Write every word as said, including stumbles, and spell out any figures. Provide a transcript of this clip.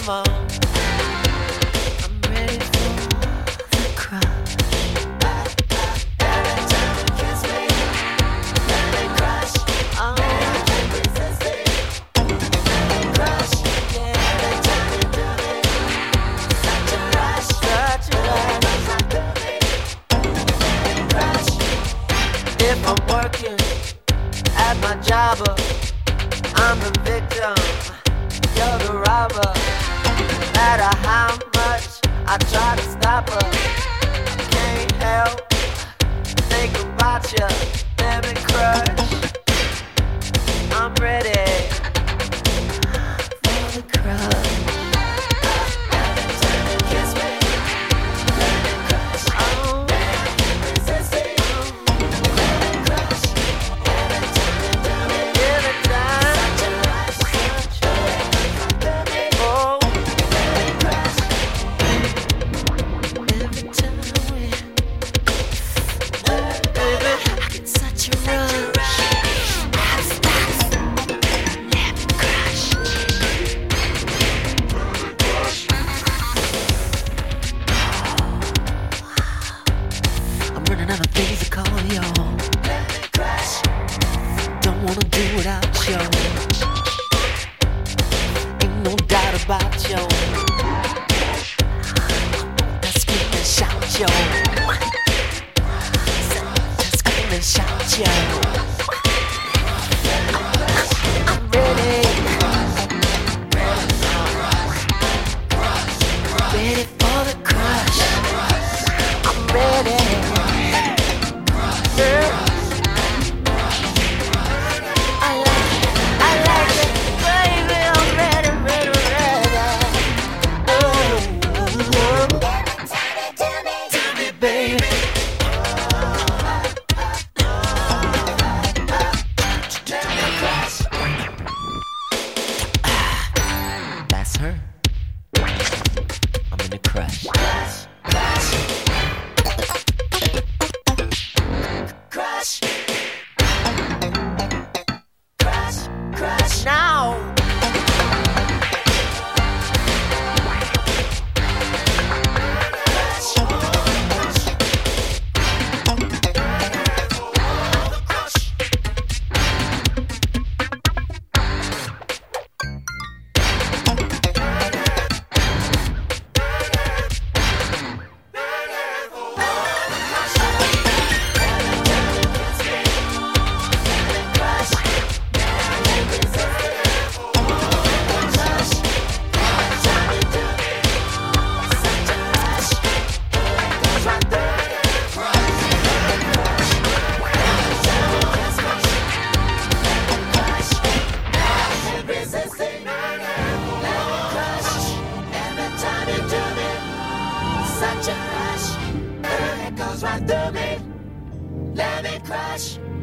come on. I'm ready for the crush. Every time you kiss me, let me crush. Oh, I can't resist it. Crush, yeah. Every time you do it, such a rush, such a rush. Crush. If I'm working at my job, I'm the victim, you're the robber. No matter how much I try to stop her, I can't help think about you. Let me crush. I'm ready for the crush. Every time you kiss me, let me crush. Oh, I can't resist it. Let me crush. Every time you do it, every time. Such a rush, such a rush. Oh, let me crush. Every time we, baby, I get such a rush. I'm running out of things to call y'all. Let me crush. Don't wanna do without you. Ain't no doubt about you. Let's scream and shout, yo. Let's scream and shout, yo. I'm ready. Ready for the crush. I'm ready. Yeah. I like it, I like it, baby. I'm ready, ready, ready. Oh, tell me, tell me, baby. That's her. I'm in the crush. Crush, crush, crush, crush now. Such a rush, it goes right through me. Let me crush.